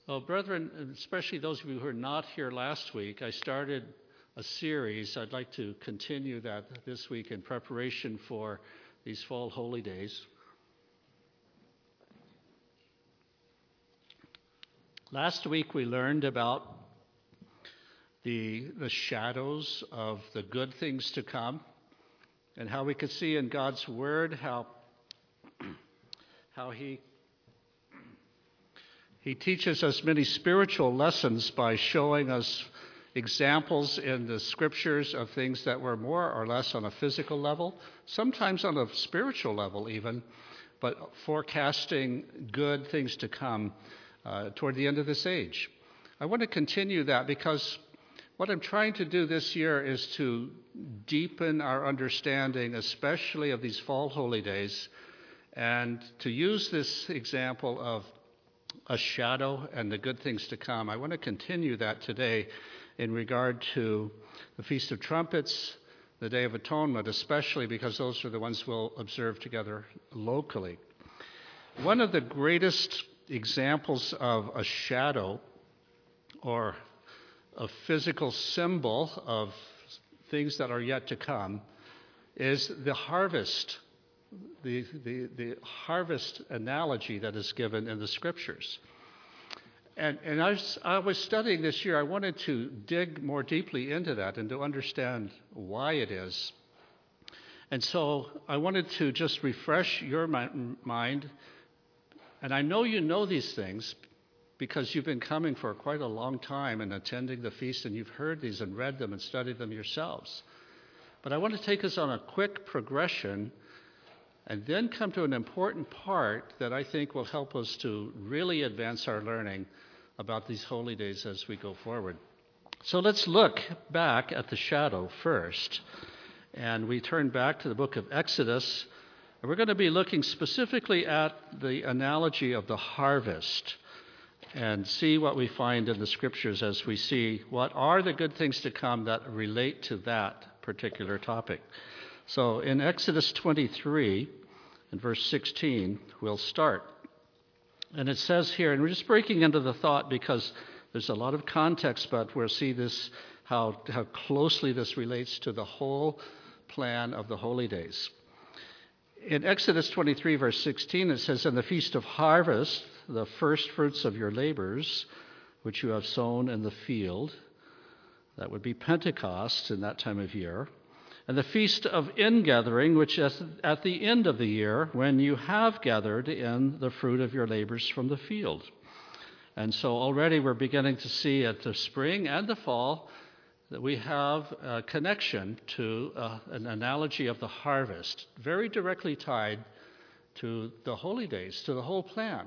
Well, brethren, especially those of you who are not here last week, I started a series. I'd like to continue that this week in preparation for these fall holy days. Last week we learned about the shadows of the good things to come and how we could see in God's Word how He teaches us many spiritual lessons by showing us examples in the Scriptures of things that were more or less on a physical level, sometimes on a spiritual level even, but forecasting good things to come toward the end of this age. I want to continue that because what I'm trying to do this year is to deepen our understanding, especially of these fall holy days, and to use this example of a shadow and the good things to come. I want to continue that today in regard to the Feast of Trumpets, the Day of Atonement, especially because those are the ones we'll observe together locally. One of the greatest examples of a shadow or a physical symbol of things that are yet to come is the harvest. The harvest analogy that is given in the Scriptures. And as I was studying this year, I wanted to dig more deeply into that and to understand why it is. And so I wanted to just refresh your mind. And I know you know these things because you've been coming for quite a long time and attending the feast, and you've heard these and read them and studied them yourselves. But I want to take us on a quick progression and then come to an important part that I think will help us to really advance our learning about these holy days as we go forward. So let's look back at the shadow first. And we turn back to the book of Exodus. And we're going to be looking specifically at the analogy of the harvest and see what we find in the Scriptures as we see what are the good things to come that relate to that particular topic. So in Exodus 23, in verse 16, we'll start. And it says here, and we're just breaking into the thought because there's a lot of context, but we'll see this, how closely this relates to the whole plan of the holy days. In Exodus 23, verse 16, it says, "In the feast of harvest, the first fruits of your labors, which you have sown in the field," that would be Pentecost in that time of year, "and the feast of ingathering, which is at the end of the year, when you have gathered in the fruit of your labors from the field." And so already we're beginning to see at the spring and the fall that we have a connection to an analogy of the harvest, very directly tied to the holy days, to the whole plan.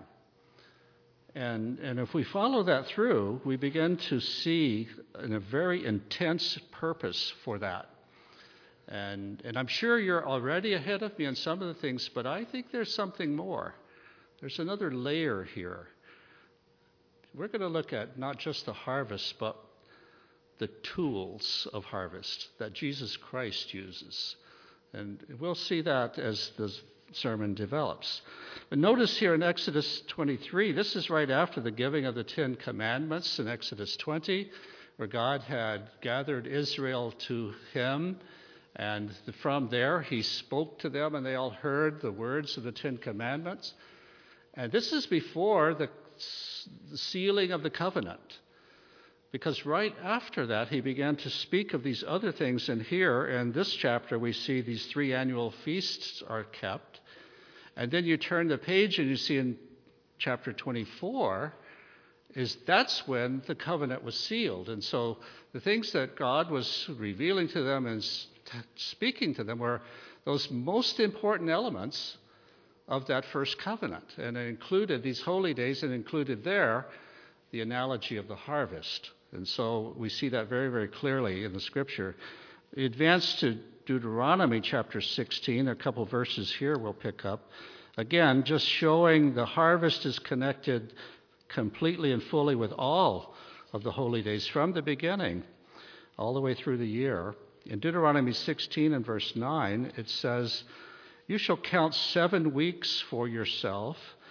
And if we follow that through, we begin to see a very intense purpose for that. And I'm sure you're already ahead of me on some of the things, but I think there's something more. There's another layer here. We're going to look at not just the harvest, but the tools of harvest that Jesus Christ uses. And we'll see that as the sermon develops. But notice here in Exodus 23, this is right after the giving of the 10 Commandments in Exodus 20, where God had gathered Israel to him. And from there, he spoke to them, and they all heard the words of the 10 Commandments. And this is before the sealing of the covenant, because right after that, he began to speak of these other things. And here in this chapter, we see these 3 annual feasts are kept. And then you turn the page and you see in chapter 24, that's when the covenant was sealed. And so the things that God was revealing to them and speaking to them were those most important elements of that first covenant. And it included these holy days, and included there the analogy of the harvest. And so we see that very, very clearly in the Scripture. We advance to Deuteronomy chapter 16, a couple verses here we'll pick up. Again, just showing the harvest is connected completely and fully with all of the holy days from the beginning all the way through the year. In Deuteronomy 16 and verse 9, it says, "You shall count 7 weeks for yourself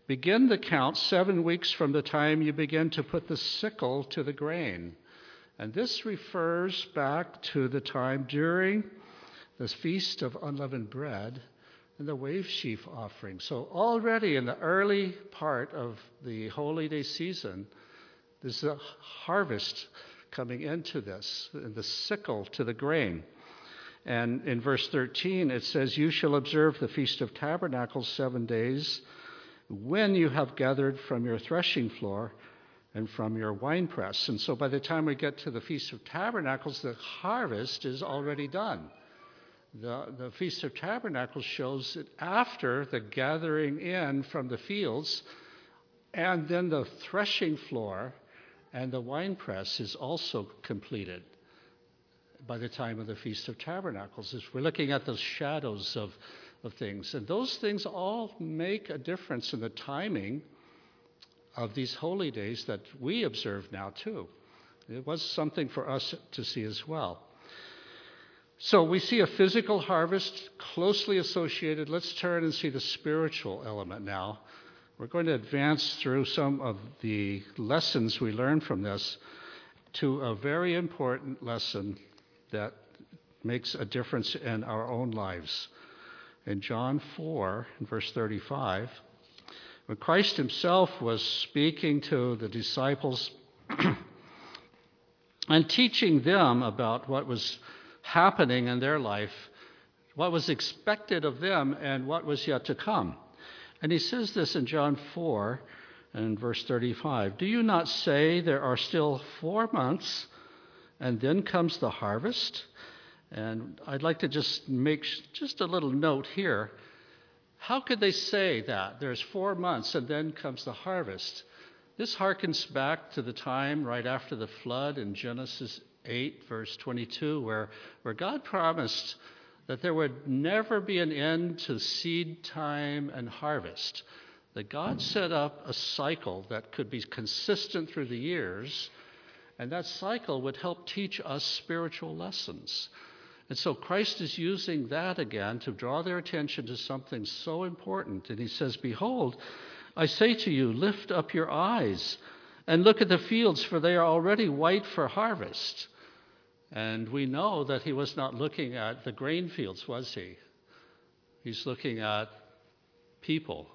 begin the count 7 weeks from the time you begin to put the sickle to the grain. And this refers back to the time during the Feast of Unleavened Bread and the wave sheaf offering. So already in the early part of the Holy Day season, there's a harvest coming into this, and the sickle to the grain. And in verse 13, it says, "You shall observe the Feast of Tabernacles 7 days, when you have gathered from your threshing floor and from your winepress." And so by the time we get to the Feast of Tabernacles, the harvest is already done. The Feast of Tabernacles shows that after the gathering in from the fields, and then the threshing floor and the winepress is also completed by the time of the Feast of Tabernacles. As we're looking at those shadows of things. And those things all make a difference in the timing of these holy days that we observe now too. It was something for us to see as well. So we see a physical harvest closely associated. Let's turn and see the spiritual element now. We're going to advance through some of the lessons we learn from this to a very important lesson that makes a difference in our own lives. In John 4, in verse 35, when Christ himself was speaking to the disciples and teaching them about what was happening in their life, what was expected of them, and what was yet to come. And he says this in John 4 and verse 35, "Do you not say there are still 4 months, and then comes the harvest?" And I'd like to just make just a little note here. How could they say that? There's 4 months, and then comes the harvest. This harkens back to the time right after the flood in Genesis 8, verse 22, where God promised that there would never be an end to seed time and harvest. That God set up a cycle that could be consistent through the years, and that cycle would help teach us spiritual lessons. And so Christ is using that again to draw their attention to something so important. And he says, "Behold, I say to you, lift up your eyes and look at the fields, for they are already white for harvest." And we know that he was not looking at the grain fields, was he? He's looking at people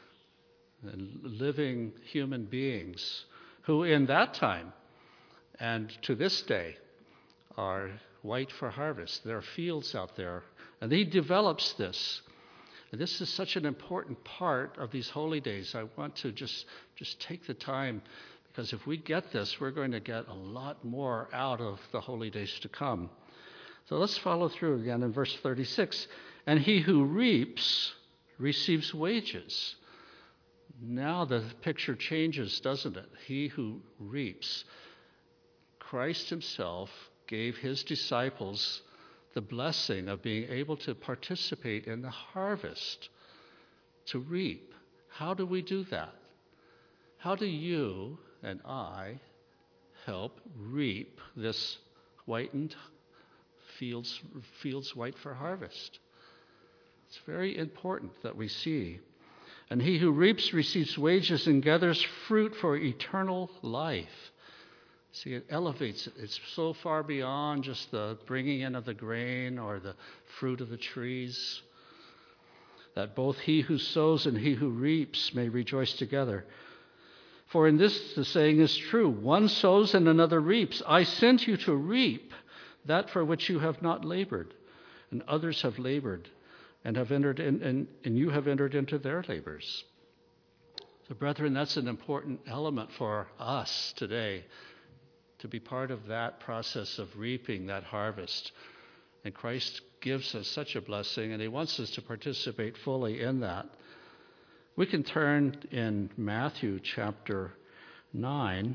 and living human beings who in that time and to this day are white for harvest. There are fields out there. And he develops this. And this is such an important part of these holy days. I want to just take the time, because if we get this, we're going to get a lot more out of the holy days to come. So let's follow through again in verse 36. "And he who reaps receives wages." Now the picture changes, doesn't it? He who reaps. Christ himself gave his disciples the blessing of being able to participate in the harvest, to reap. How do we do that? How do you and I help reap this whitened fields white for harvest? It's very important that we see. "And he who reaps receives wages and gathers fruit for eternal life." See, it elevates it. It's so far beyond just the bringing in of the grain or the fruit of the trees, that both he who sows and he who reaps may rejoice together. "For in this the saying is true, one sows and another reaps. I sent you to reap that for which you have not labored, and others have labored and have entered in, and you have entered into their labors." So, brethren, that's an important element for us today, to be part of that process of reaping that harvest. And Christ gives us such a blessing, and he wants us to participate fully in that. We can turn in Matthew chapter 9,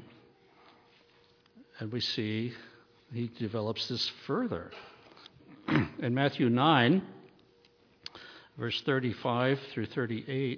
and we see he develops this further. In Matthew 9, verse 35 through 38,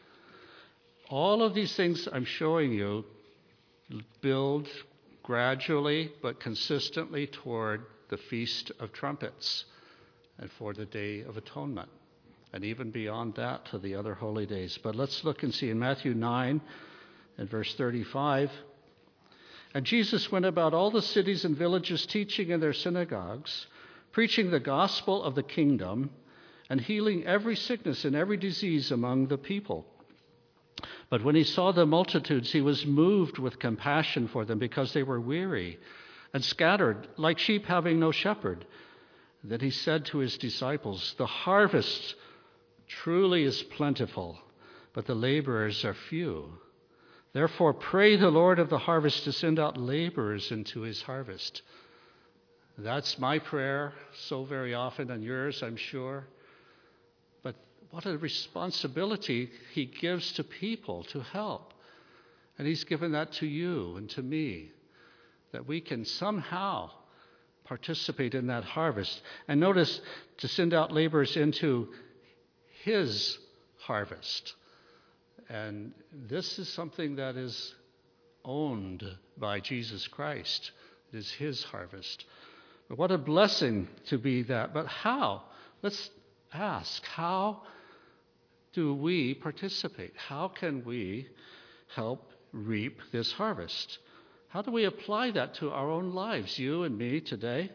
all of these things I'm showing you build gradually but consistently toward the Feast of Trumpets and for the Day of Atonement. and even beyond that to the other holy days. But let's look and see in Matthew 9 and verse 35. And Jesus went about all the cities and villages, teaching in their synagogues, preaching the gospel of the kingdom, and healing every sickness and every disease among the people. But when he saw the multitudes, he was moved with compassion for them, because they were weary and scattered, like sheep having no shepherd. Then he said to his disciples, "The harvest truly is plentiful, but the laborers are few. Therefore pray the Lord of the harvest to send out laborers into his harvest." That's my prayer so very often, and yours, I'm sure. But what a responsibility he gives to people to help. And he's given that to you and to me, that we can somehow participate in that harvest. And notice, to send out laborers into his harvest. And this is something that is owned by Jesus Christ. It is his harvest. But what a blessing to be that. But how? Let's ask, how do we participate? How can we help reap this harvest? How do we apply that to our own lives, you and me today?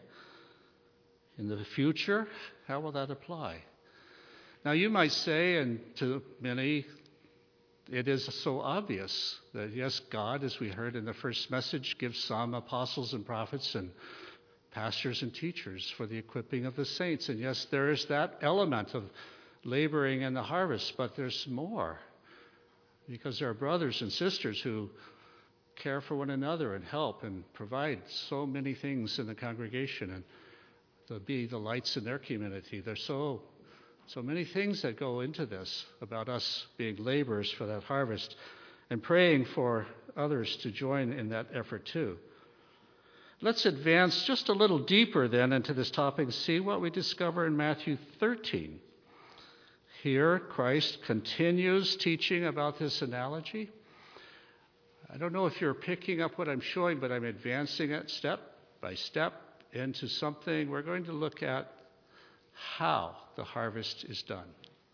In the future, how will that apply? Now, you might say, and to many, it is so obvious that, yes, God, as we heard in the first message, gives some apostles and prophets and pastors and teachers for the equipping of the saints. And yes, there is that element of laboring in the harvest, but there's more, because there are brothers and sisters who care for one another and help and provide so many things in the congregation and to be the lights in their community. There's so many things that go into this about us being laborers for that harvest and praying for others to join in that effort too. Let's advance just a little deeper then into this topic and see what we discover in Matthew 13. Here, Christ continues teaching about this analogy. I don't know if you're picking up what I'm showing, but I'm advancing it step by step into something. We're going to look at how the harvest is done.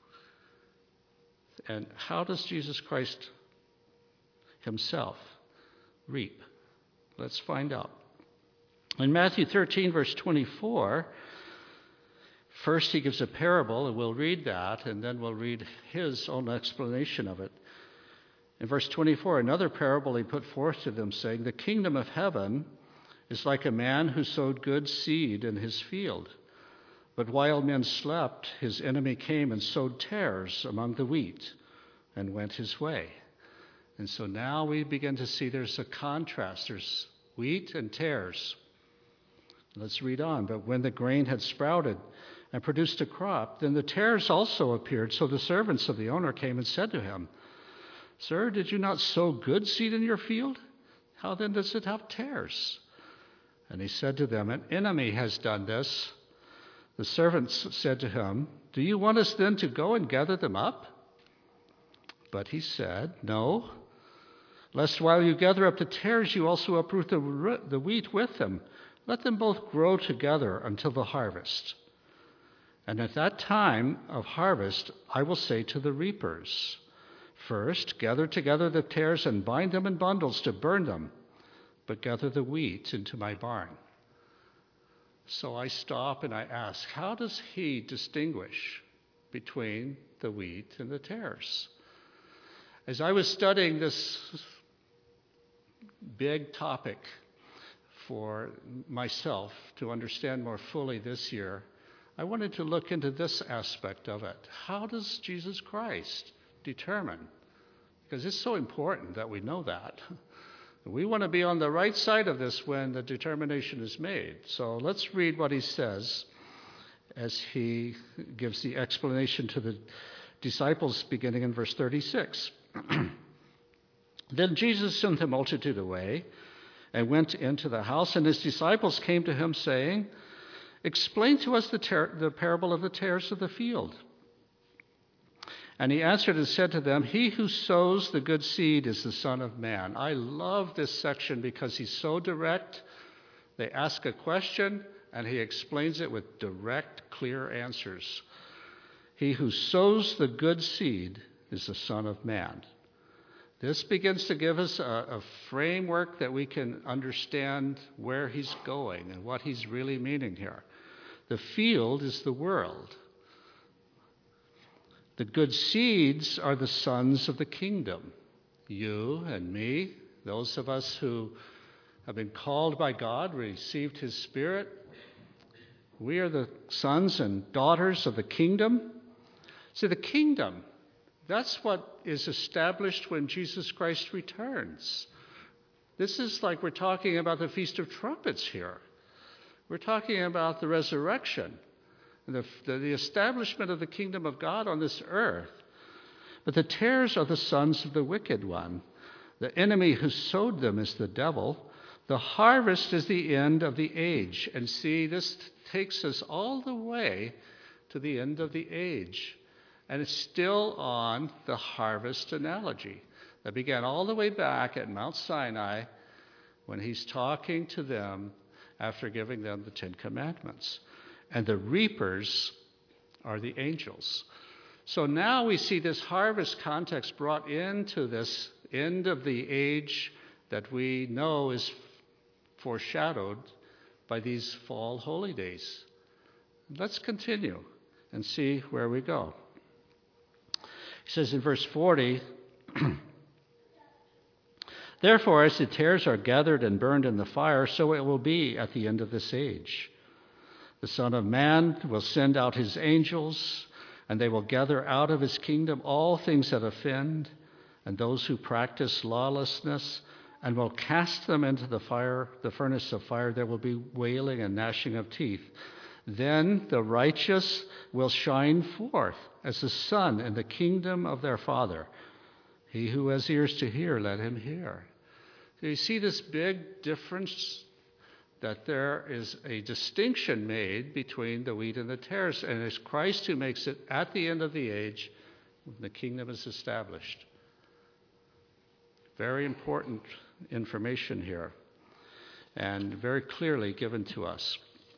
And how does Jesus Christ himself reap? Let's find out. In Matthew 13, verse 24, first he gives a parable, and we'll read that, and then we'll read his own explanation of it. In verse 24, another parable he put forth to them, saying, "The kingdom of heaven is like a man who sowed good seed in his field. But while men slept, his enemy came and sowed tares among the wheat and went his way." And so now we begin to see there's a contrast. There's wheat and tares. Let's read on. "But when the grain had sprouted and produced a crop, then the tares also appeared. So the servants of the owner came and said to him, 'Sir, did you not sow good seed in your field? How then does it have tares?' And he said to them, 'An enemy has done this.' The servants said to him, 'Do you want us then to go and gather them up?' But he said, 'No, lest while you gather up the tares, you also uproot the wheat with them. Let them both grow together until the harvest. And at that time of harvest, I will say to the reapers, first, gather together the tares and bind them in bundles to burn them, but gather the wheat into my barn.'" So I stop and I ask, how does he distinguish between the wheat and the tares? As I was studying this big topic for myself to understand more fully this year, I wanted to look into this aspect of it. How does Jesus Christ determine? Because it's so important that we know that. We want to be on the right side of this when the determination is made. So let's read what he says as he gives the explanation to the disciples beginning in verse 36. "Then Jesus sent the multitude away and went into the house, and his disciples came to him saying, 'Explain to us the parable of the tares of the field.' And he answered and said to them, 'He who sows the good seed is the Son of Man.'" I love this section because he's so direct. They ask a question, and he explains it with direct, clear answers. He who sows the good seed is the Son of Man. This begins to give us a framework that we can understand where he's going and what he's really meaning here. The field is the world. The good seeds are the sons of the kingdom. You and me, those of us who have been called by God, received his Spirit, we are the sons and daughters of the kingdom. See, the kingdom, that's what is established when Jesus Christ returns. This is like we're talking about the Feast of Trumpets here. We're talking about the resurrection, and the establishment of the kingdom of God on this earth. But the tares are the sons of the wicked one. The enemy who sowed them is the devil. The harvest is the end of the age. And see, this takes us all the way to the end of the age. And it's still on the harvest analogy that began all the way back at Mount Sinai when he's talking to them after giving them the Ten Commandments. And the reapers are the angels. So now we see this harvest context brought into this end of the age that we know is foreshadowed by these fall holy days. Let's continue and see where we go. He says in verse 40, therefore, as the tares are gathered and burned in the fire, so it will be at the end of this age. The Son of Man will send out his angels, and they will gather out of his kingdom all things that offend and those who practice lawlessness, and will cast them into the furnace of fire. There will be wailing and gnashing of teeth. Then the righteous will shine forth as the sun in the kingdom of their Father. He who has ears to hear, let him hear. So you see this big difference, that there is a distinction made between the wheat and the tares, and it's Christ who makes it at the end of the age when the kingdom is established. Very important information here, and very clearly given to us.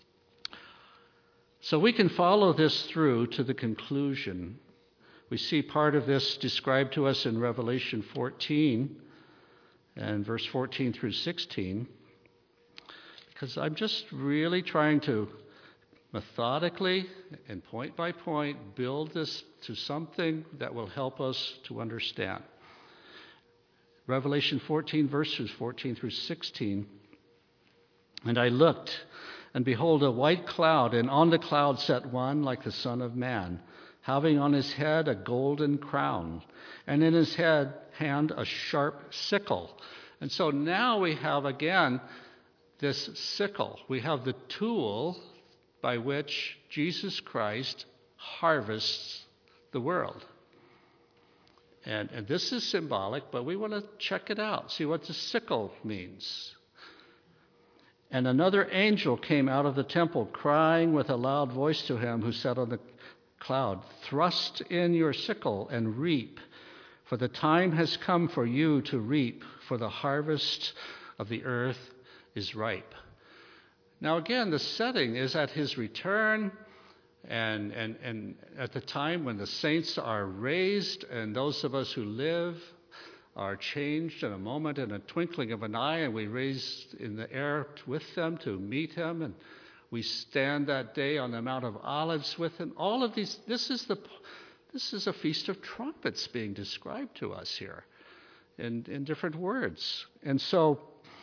So we can follow this through to the conclusion. We see part of this described to us in Revelation 14 and verse 14 through 16, because I'm just really trying to methodically and point by point build this to something that will help us to understand. Revelation 14, verses 14 through 16. And I looked, and behold, a white cloud, and on the cloud sat one like the Son of Man, having on his head a golden crown, and in his hand a sharp sickle. And so now we have again this sickle. We have the tool by which Jesus Christ harvests the world. And this is symbolic, but we want to check it out, see what the sickle means. And another angel came out of the temple, crying with a loud voice to him who sat on the cloud, thrust in your sickle and reap, for the time has come for you to reap, for the harvest of the earth is ripe. Now again, the setting is at his return, and at the time when the saints are raised, and those of us who live are changed in a moment, in a twinkling of an eye, and we raised in the air with them to meet him, and we stand that day on the Mount of Olives with him. All of these, this is a Feast of Trumpets being described to us here in different words. And so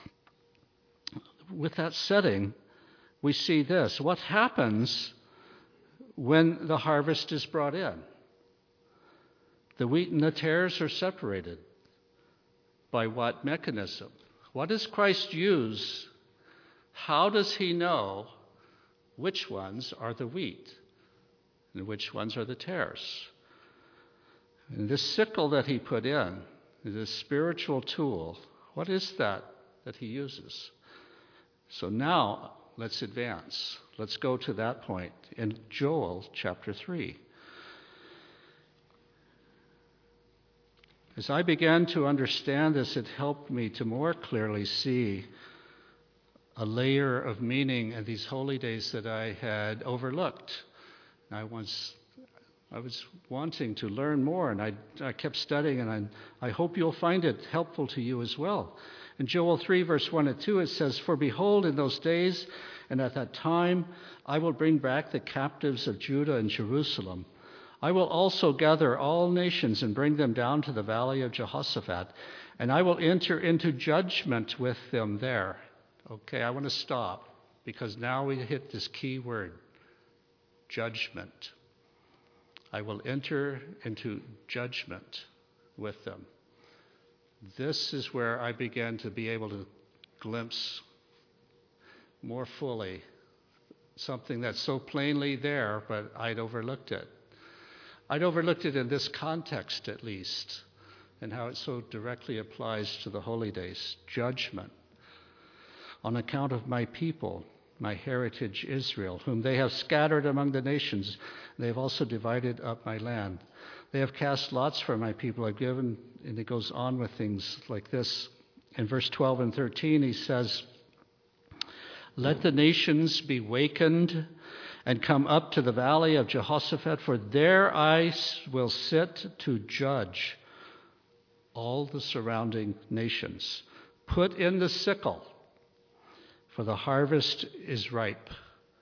with that setting, we see this. What happens when the harvest is brought in? The wheat and the tares are separated. By what mechanism? What does Christ use? How does he know which ones are the wheat and which ones are the tares? And this sickle that he put in, this spiritual tool, what is that he uses? So now let's advance. Let's go to that point in Joel chapter 3. As I began to understand this, it helped me to more clearly see a layer of meaning in these holy days that I had overlooked. I once I was wanting to learn more, and I kept studying, and I hope you'll find it helpful to you as well. In Joel 3, verse 1 and 2, it says, "For behold, in those days and at that time, I will bring back the captives of Judah and Jerusalem. I will also gather all nations and bring them down to the valley of Jehoshaphat, and I will enter into judgment with them there." Okay, I want to stop, because now we hit this key word, judgment. I will enter into judgment with them. This is where I began to be able to glimpse more fully something that's so plainly there, but I'd overlooked it. I'd overlooked it in this context, at least, and how it so directly applies to the holy days. Judgment. On account of my people, my heritage Israel, whom they have scattered among the nations, they have also divided up my land. They have cast lots for my people, I've given, and it goes on with things like this. In verse 12 and 13, he says, "Let the nations be wakened and come up to the valley of Jehoshaphat, for there I will sit to judge all the surrounding nations. Put in the sickle, for the harvest is ripe."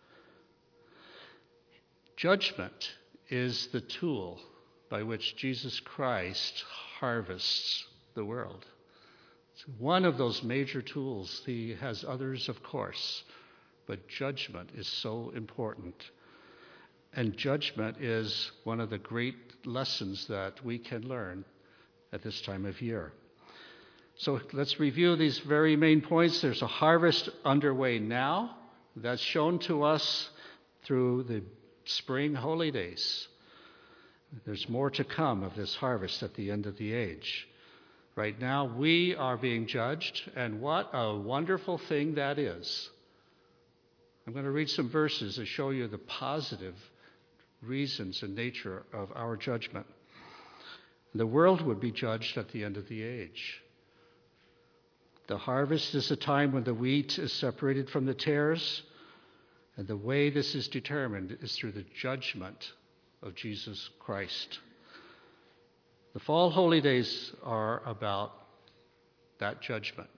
Judgment is the tool by which Jesus Christ harvests the world. It's one of those major tools. He has others, of course, but judgment is so important. And judgment is one of the great lessons that we can learn at this time of year. So let's review these very main points. There's a harvest underway now that's shown to us through the spring holy days. There's more to come of this harvest at the end of the age. Right now, we are being judged, and what a wonderful thing that is. I'm going to read some verses to show you the positive reasons and nature of our judgment. The world would be judged at the end of the age. The harvest is a time when the wheat is separated from the tares, and the way this is determined is through the judgment of Jesus Christ. The fall holy days are about that judgment.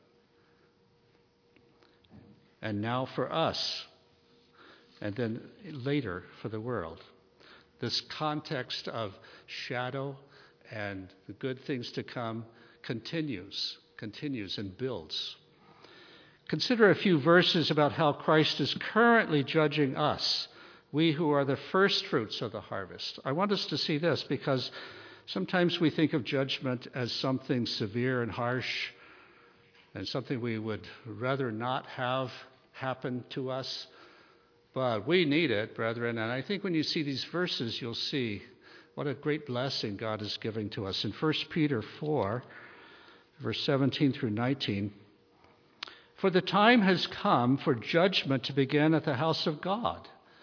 And now for us, and then later for the world. This context of shadow and the good things to come continues and builds. Consider a few verses about how Christ is currently judging us, we who are the first fruits of the harvest. I want us to see this because sometimes we think of judgment as something severe and harsh and something we would rather not have happen to us. But we need it, brethren, and I think when you see these verses, you'll see what a great blessing God is giving to us. In 1 Peter 4, verse 17 through 19, "For the time has come for judgment to begin at the house of God."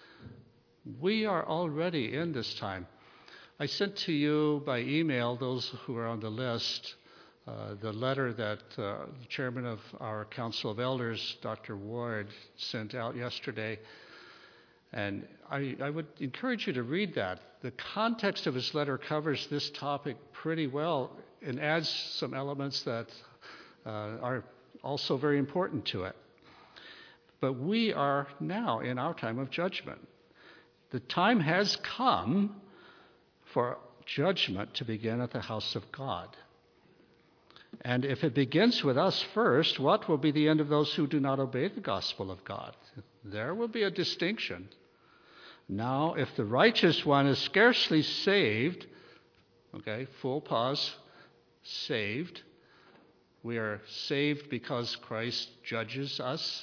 We are already in this time. I sent to you by email, those who are on the list, the letter that the chairman of our Council of Elders, Dr. Ward, sent out yesterday. And I would encourage you to read that. The context of his letter covers this topic pretty well and adds some elements that are also very important to it. But we are now in our time of judgment. The time has come for judgment to begin at the house of God. And if it begins with us first, what will be the end of those who do not obey the gospel of God? There will be a distinction. Now, if the righteous one is scarcely saved, okay, full pause, saved. We are saved because Christ judges us.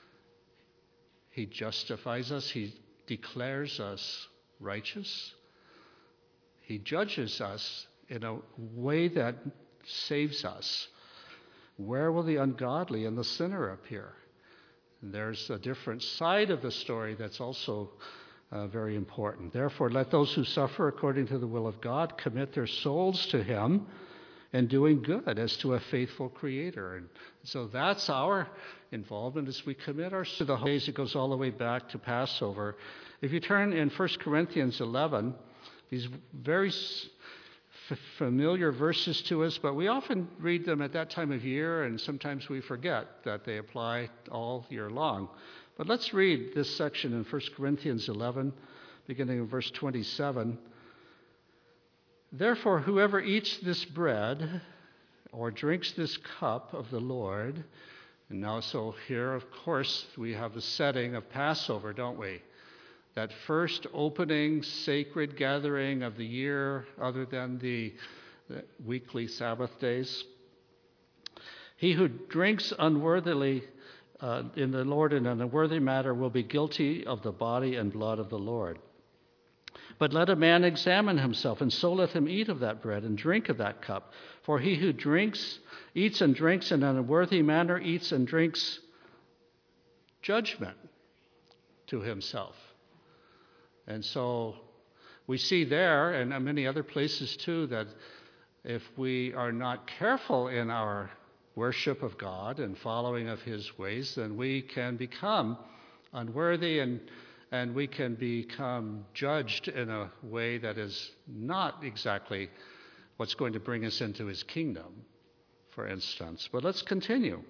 He justifies us. He declares us righteous. He judges us in a way that saves us. Where will the ungodly and the sinner appear? And there's a different side of the story that's also very important. Therefore, let those who suffer according to the will of God commit their souls to Him in doing good as to a faithful Creator. And so that's our involvement as we commit ourselves to the days. It goes all the way back to Passover. If you turn in 1 Corinthians 11, these very familiar verses to us, but we often read them at that time of year, and sometimes we forget that they apply all year long. But let's read this section in 1 Corinthians 11, beginning in verse 27. Therefore, whoever eats this bread or drinks this cup of the Lord, and now so here, of course, we have the setting of Passover, don't we? That first opening sacred gathering of the year, other than the weekly Sabbath days. He who drinks unworthily in the Lord in an unworthy manner will be guilty of the body and blood of the Lord. But let a man examine himself, and so let him eat of that bread and drink of that cup. For he who eats and drinks in an unworthy manner, eats and drinks judgment to himself. And so we see there, and many other places too, that if we are not careful in our worship of God and following of his ways, then we can become unworthy and we can become judged in a way that is not exactly what's going to bring us into his kingdom, for instance. But let's continue.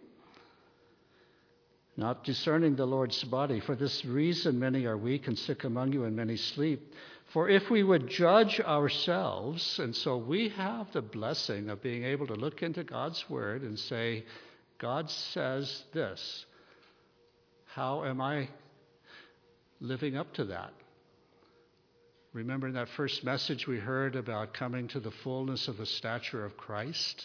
Not discerning the Lord's body. For this reason many are weak and sick among you, and many sleep. For if we would judge ourselves, and so we have the blessing of being able to look into God's word and say, God says this. How am I living up to that? Remember in that first message we heard about coming to the fullness of the stature of Christ?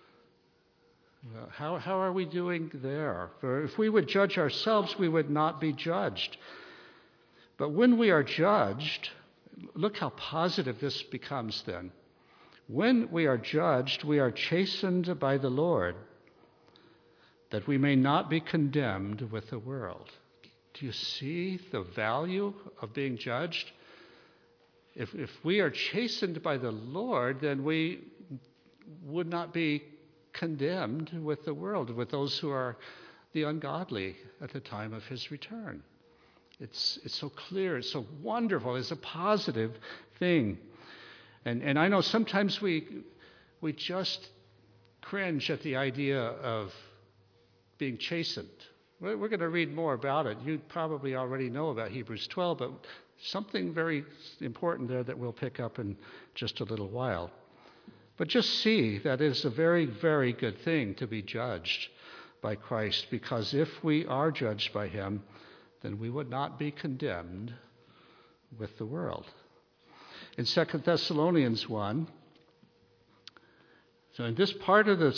How are we doing there? For if we would judge ourselves, we would not be judged. But when we are judged, look how positive this becomes then. When we are judged, we are chastened by the Lord, that we may not be condemned with the world. Do you see the value of being judged? If we are chastened by the Lord, then we would not be condemned with the world, with those who are the ungodly at the time of his return. It's so clear, it's so wonderful, it's a positive thing. And I know sometimes we just cringe at the idea of being chastened. We're going to read more about it. You probably already know about Hebrews 12, but something very important there that we'll pick up in just a little while. But just see that it's a very, very good thing to be judged by Christ, because if we are judged by him, then we would not be condemned with the world. In 2 Thessalonians 1, so in this part of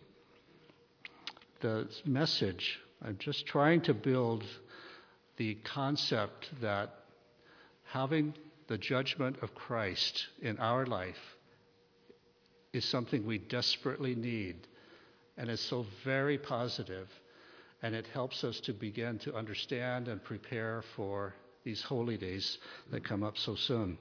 the message, I'm just trying to build the concept that having the judgment of Christ in our life is something we desperately need, and it's so very positive, and it helps us to begin to understand and prepare for these holy days that come up so soon.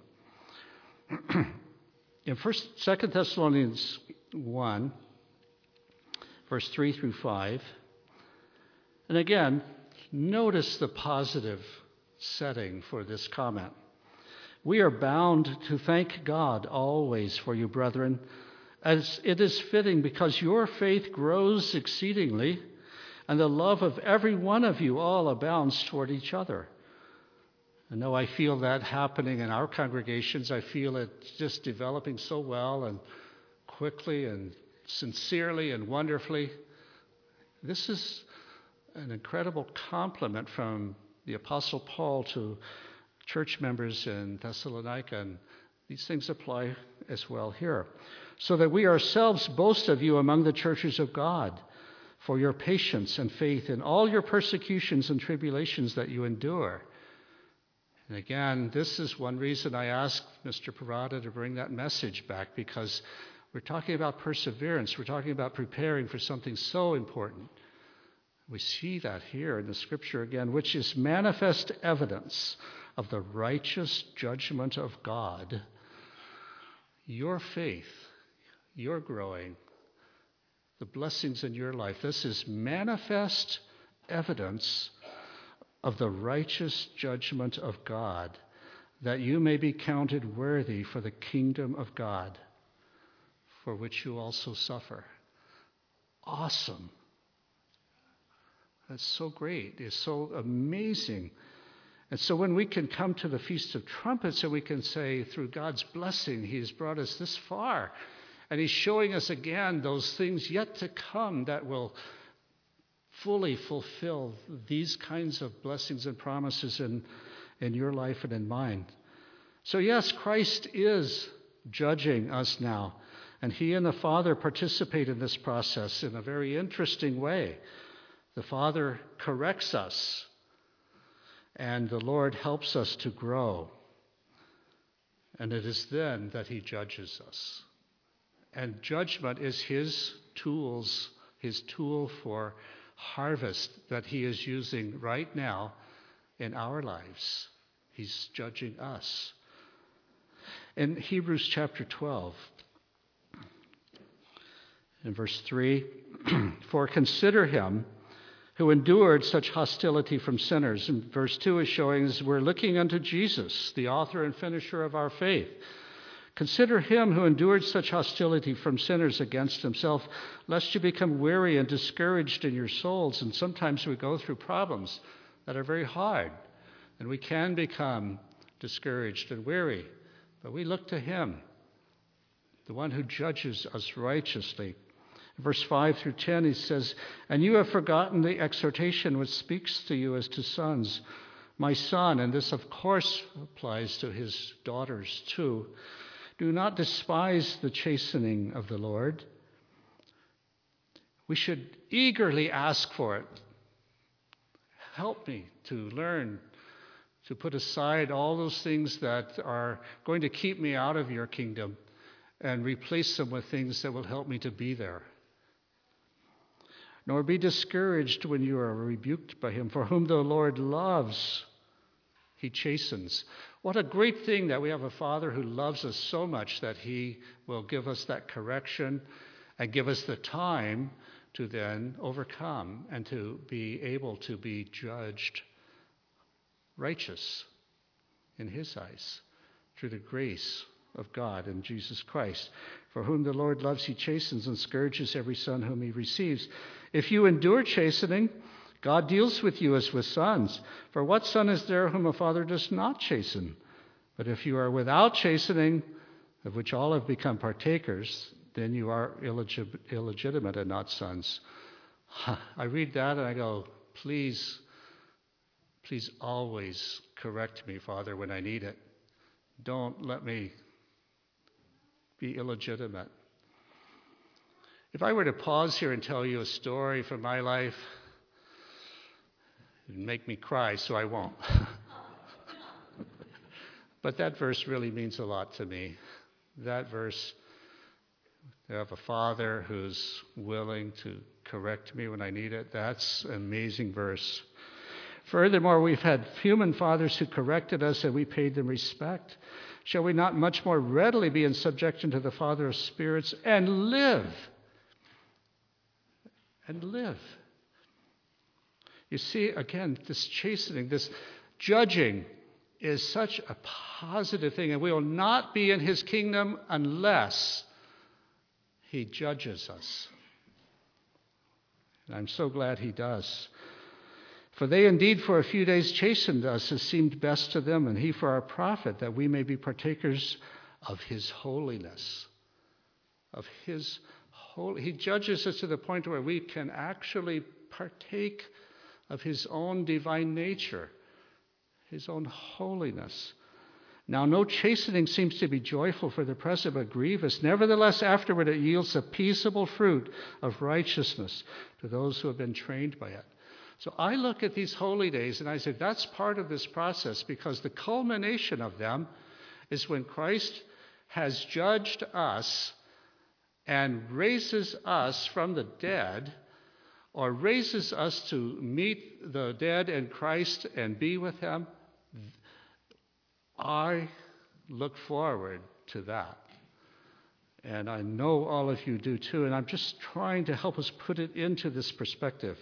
In 2 Thessalonians 1, verse 3 through 5, and again, notice the positive setting for this comment. We are bound to thank God always for you, brethren, as it is fitting, because your faith grows exceedingly, and the love of every one of you all abounds toward each other. I know I feel that happening in our congregations. I feel it just developing so well and quickly and sincerely and wonderfully. This is an incredible compliment from the Apostle Paul to church members in Thessalonica, and these things apply as well here. So that we ourselves boast of you among the churches of God for your patience and faith in all your persecutions and tribulations that you endure. And again, this is one reason I asked Mr. Parada to bring that message back, because we're talking about perseverance. We're talking about preparing for something so important. We see that here in the scripture again, which is manifest evidence of the righteous judgment of God. Your faith, your growing, the blessings in your life, this is manifest evidence of the righteous judgment of God that you may be counted worthy for the kingdom of God, for which you also suffer. Awesome. That's so great. It's so amazing. And so when we can come to the Feast of Trumpets and we can say, through God's blessing, He has brought us this far, and He's showing us again those things yet to come that will fully fulfill these kinds of blessings and promises in your life and in mine. So yes, Christ is judging us now, and He and the Father participate in this process in a very interesting way. The Father corrects us, and the Lord helps us to grow. And it is then that He judges us. And judgment is His tool for harvest that He is using right now in our lives. He's judging us. In Hebrews chapter 12, in verse 3, for consider Him who endured such hostility from sinners. And verse 2 is showing us we're looking unto Jesus, the author and finisher of our faith. Consider Him who endured such hostility from sinners against Himself, lest you become weary and discouraged in your souls. And sometimes we go through problems that are very hard, and we can become discouraged and weary. But we look to Him, the one who judges us righteously. Verse 5 through 10, he says, and you have forgotten the exhortation which speaks to you as to sons. My son, and this of course applies to his daughters too, do not despise the chastening of the Lord. We should eagerly ask for it. Help me to learn to put aside all those things that are going to keep me out of your kingdom and replace them with things that will help me to be there. Nor be discouraged when you are rebuked by Him, for whom the Lord loves, He chastens. What a great thing that we have a Father who loves us so much that He will give us that correction and give us the time to then overcome and to be able to be judged righteous in His eyes through the grace of God in Jesus Christ. For whom the Lord loves, He chastens and scourges every son whom He receives. If you endure chastening, God deals with you as with sons. For what son is there whom a father does not chasten? But if you are without chastening, of which all have become partakers, then you are illegitimate and not sons. I read that and I go, please always correct me, Father, when I need it. Don't let me be illegitimate. If I were to pause here and tell you a story from my life, it would make me cry, so I won't. But that verse really means a lot to me. That verse, I have a Father who's willing to correct me when I need it. That's an amazing verse. Furthermore, we've had human fathers who corrected us and we paid them respect. Shall we not much more readily be in subjection to the Father of spirits and live? And live. You see, again, this chastening, this judging is such a positive thing, and we will not be in His kingdom unless He judges us. And I'm so glad He does. For they indeed for a few days chastened us as seemed best to them, and He for our profit, that we may be partakers of His holiness. Of His holy. He judges us to the point where we can actually partake of His own divine nature, His own holiness. Now, no chastening seems to be joyful for the present, but grievous. Nevertheless, afterward it yields a peaceable fruit of righteousness to those who have been trained by it. So I look at these holy days and I say that's part of this process, because the culmination of them is when Christ has judged us and raises us from the dead, or raises us to meet the dead in Christ and be with Him. I look forward to that. And I know all of you do too, and I'm just trying to help us put it into this perspective.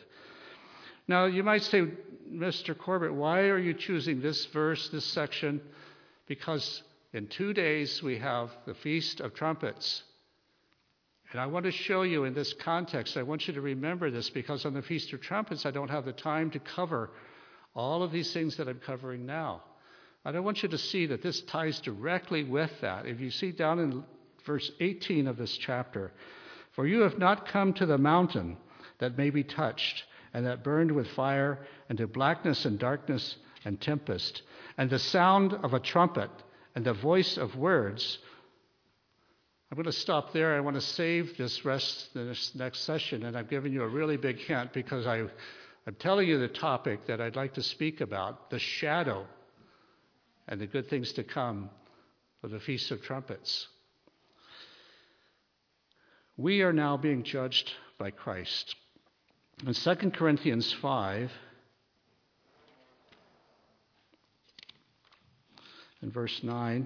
Now, you might say, Mr. Corbett, why are you choosing this verse, this section? because in 2 days we have the Feast of Trumpets. And I want to show you in this context, I want you to remember this, because on the Feast of Trumpets, I don't have the time to cover all of these things that I'm covering now. And I want you to see that this ties directly with that. If you see down in verse 18 of this chapter, "For you have not come to the mountain that may be touched, and that burned with fire, and to blackness and darkness and tempest, and the sound of a trumpet, and the voice of words." I'm going to stop there. I want to save this next session, and I've given you a really big hint because I'm telling you the topic that I'd like to speak about, the shadow and the good things to come of the Feast of Trumpets. We are now being judged by Christ. In 2 Corinthians 5, in verse 9,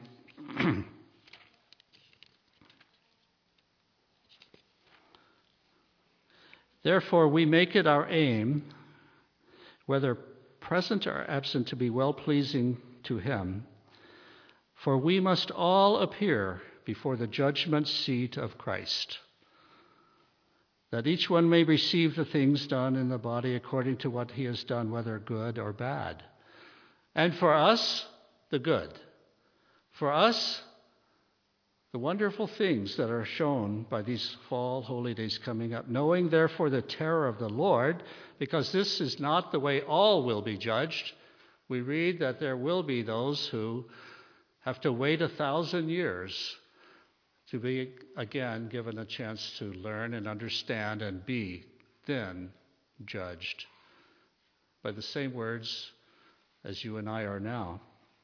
"Therefore we make it our aim, whether present or absent, to be well-pleasing to him. For we must all appear before the judgment seat of Christ, that each one may receive the things done in the body according to what he has done, whether good or bad. And for us, the good. For us, the wonderful things that are shown by these fall holy days coming up, knowing therefore the terror of the Lord, because this is not the way all will be judged. We read that there will be those who have to wait 1,000 years to be again given a chance to learn and understand and be then judged by the same words as you and I are now.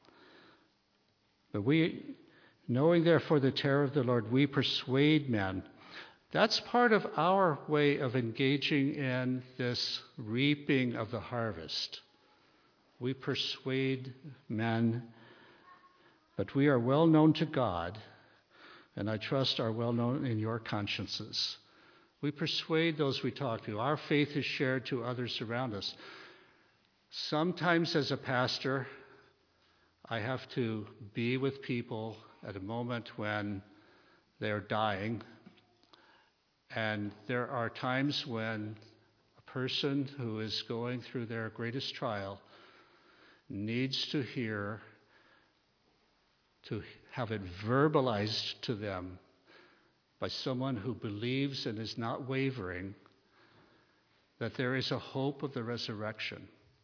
But we, knowing therefore the terror of the Lord, we persuade men. That's part of our way of engaging in this reaping of the harvest. We persuade men, but we are well known to God, and I trust are well known in your consciences. We persuade those we talk to. Our faith is shared to others around us. Sometimes as a pastor, I have to be with people at a moment when they're dying. And there are times when a person who is going through their greatest trial needs to hear, to have it verbalized to them by someone who believes and is not wavering that there is a hope of the resurrection,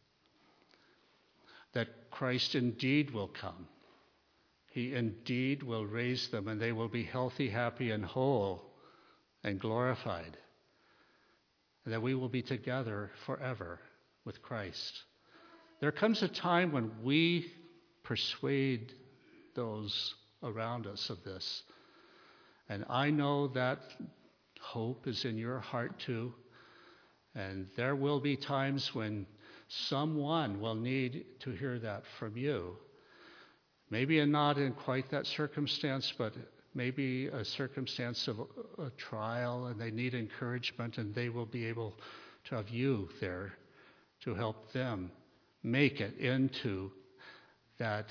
that Christ indeed will come. He indeed will raise them, and they will be healthy, happy, and whole, and glorified. And that we will be together forever with Christ. There comes a time when we persuade those around us of this. And I know that hope is in your heart too. And there will be times when someone will need to hear that from you. Maybe not in quite that circumstance, but maybe a circumstance of a trial, and they need encouragement, and they will be able to have you there to help them make it into that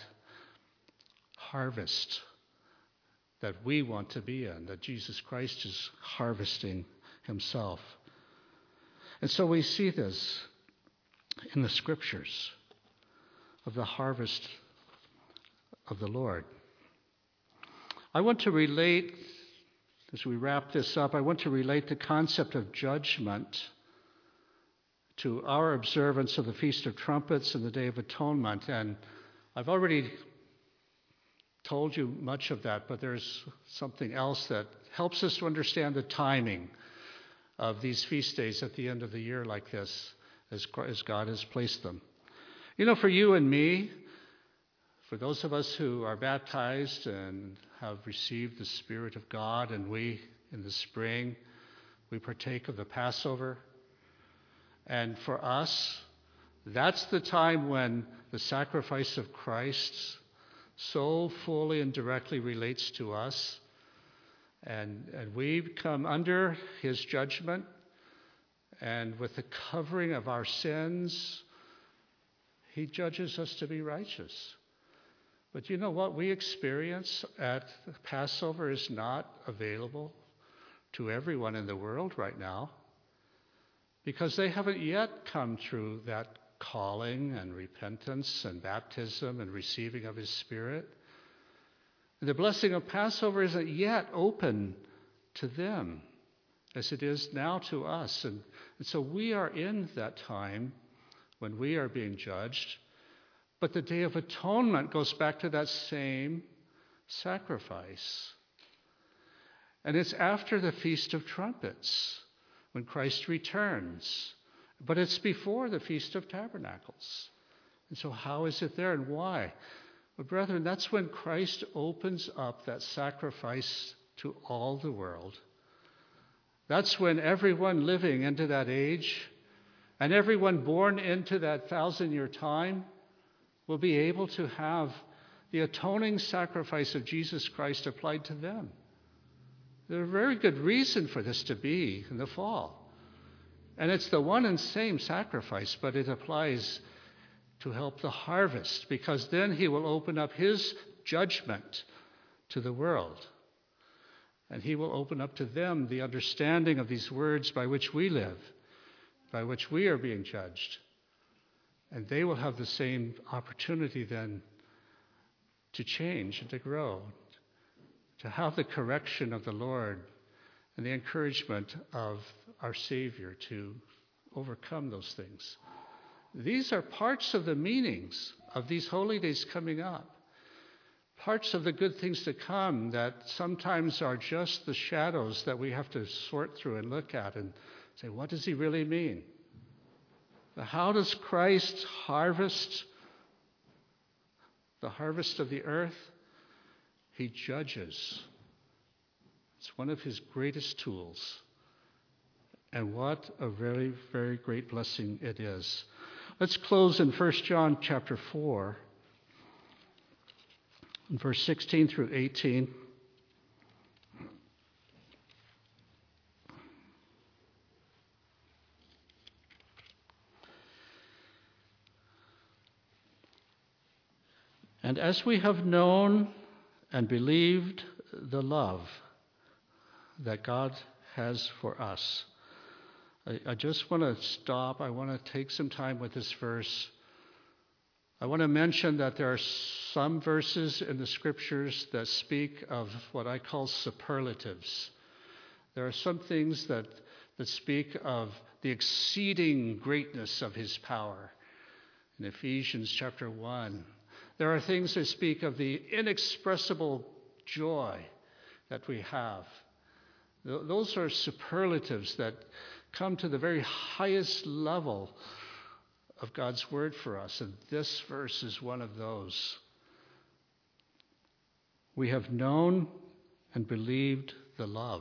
harvest that we want to be in, that Jesus Christ is harvesting himself. And so we see this in the scriptures of the harvest of the Lord. I want to relate, as we wrap this up, I want to relate the concept of judgment to our observance of the Feast of Trumpets and the Day of Atonement. And I've already told you much of that, but there's something else that helps us to understand the timing of these feast days at the end of the year like this, as God has placed them. You know, for you and me, for those of us who are baptized and have received the Spirit of God, and we, in the spring, we partake of the Passover. And for us, that's the time when the sacrifice of Christ so fully and directly relates to us. And we come under his judgment, and with the covering of our sins, he judges us to be righteous. But you know what we experience at Passover is not available to everyone in the world right now, because they haven't yet come through that calling and repentance and baptism and receiving of His Spirit. And the blessing of Passover isn't yet open to them as it is now to us. And so we are in that time when we are being judged. But the Day of Atonement goes back to that same sacrifice. And it's after the Feast of Trumpets, when Christ returns. But it's before the Feast of Tabernacles. And so how is it there and why? Well, brethren, that's when Christ opens up that sacrifice to all the world. That's when everyone living into that age and everyone born into that 1,000-year time will be able to have the atoning sacrifice of Jesus Christ applied to them. There's a very good reason for this to be in the fall. And it's the one and same sacrifice, but it applies to help the harvest, because then He will open up His judgment to the world. And He will open up to them the understanding of these words by which we live, by which we are being judged. And they will have the same opportunity then to change and to grow, to have the correction of the Lord and the encouragement of our Savior to overcome those things. These are parts of the meanings of these holy days coming up, parts of the good things to come that sometimes are just the shadows that we have to sort through and look at and say, what does He really mean? How does Christ harvest the harvest of the earth? He judges. It's one of His greatest tools. And what a very, very great blessing it is. Let's close in 1 John chapter 4, in verse 16 through 18. And as we have known and believed the love that God has for us, I just want to stop. I want to take some time with this verse. I want to mention that there are some verses in the Scriptures that speak of what I call superlatives. There are some things that speak of the exceeding greatness of His power. In Ephesians chapter 1, there are things that speak of the inexpressible joy that we have. Those are superlatives that come to the very highest level of God's word for us, and this verse is one of those. We have known and believed the love.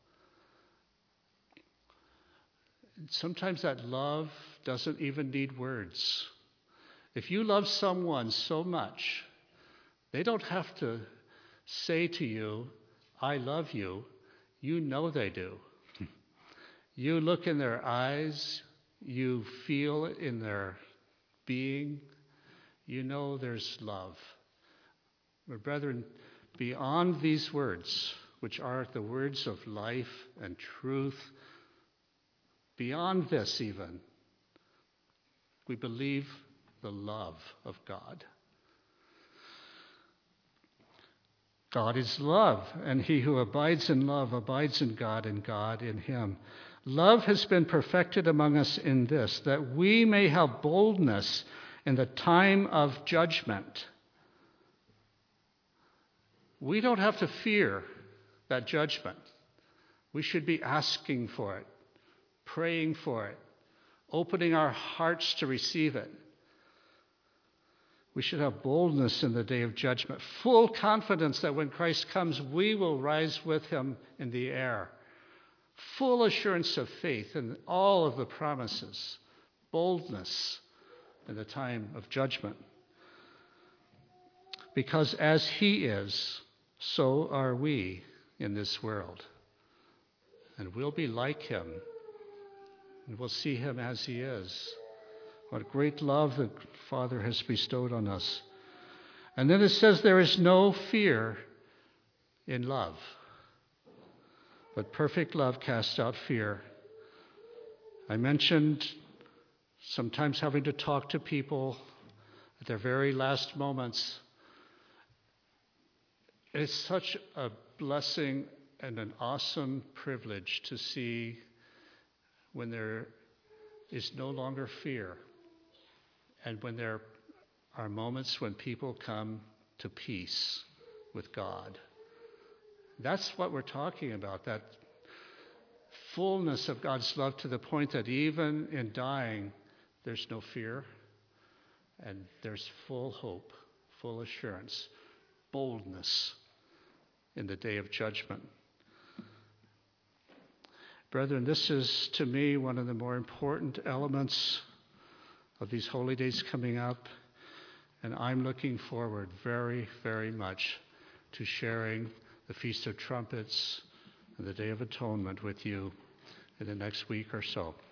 Sometimes that love doesn't even need words. If you love someone so much, they don't have to say to you, I love you. You know they do. You look in their eyes, you feel it in their being, you know there's love. But brethren, beyond these words, which are the words of life and truth, beyond this even, we believe the love of God. God is love, and he who abides in love abides in God, and God in him. Love has been perfected among us in this, that we may have boldness in the time of judgment. We don't have to fear that judgment. We should be asking for it, praying for it, opening our hearts to receive it. We should have boldness in the day of judgment, full confidence that when Christ comes, we will rise with him in the air. Full assurance of faith in all of the promises, boldness in the time of judgment. Because as he is, so are we in this world. And we'll be like him, and we'll see him as he is. What great love the Father has bestowed on us. And then it says there is no fear in love. But perfect love casts out fear. I mentioned sometimes having to talk to people at their very last moments. It's such a blessing and an awesome privilege to see when there is no longer fear, and when there are moments when people come to peace with God. That's what we're talking about, that fullness of God's love to the point that even in dying, there's no fear, and there's full hope, full assurance, boldness in the day of judgment. Brethren, this is, to me, one of the more important elements of these holy days coming up, and I'm looking forward very, very much to sharing the Feast of Trumpets and the Day of Atonement with you in the next week or so.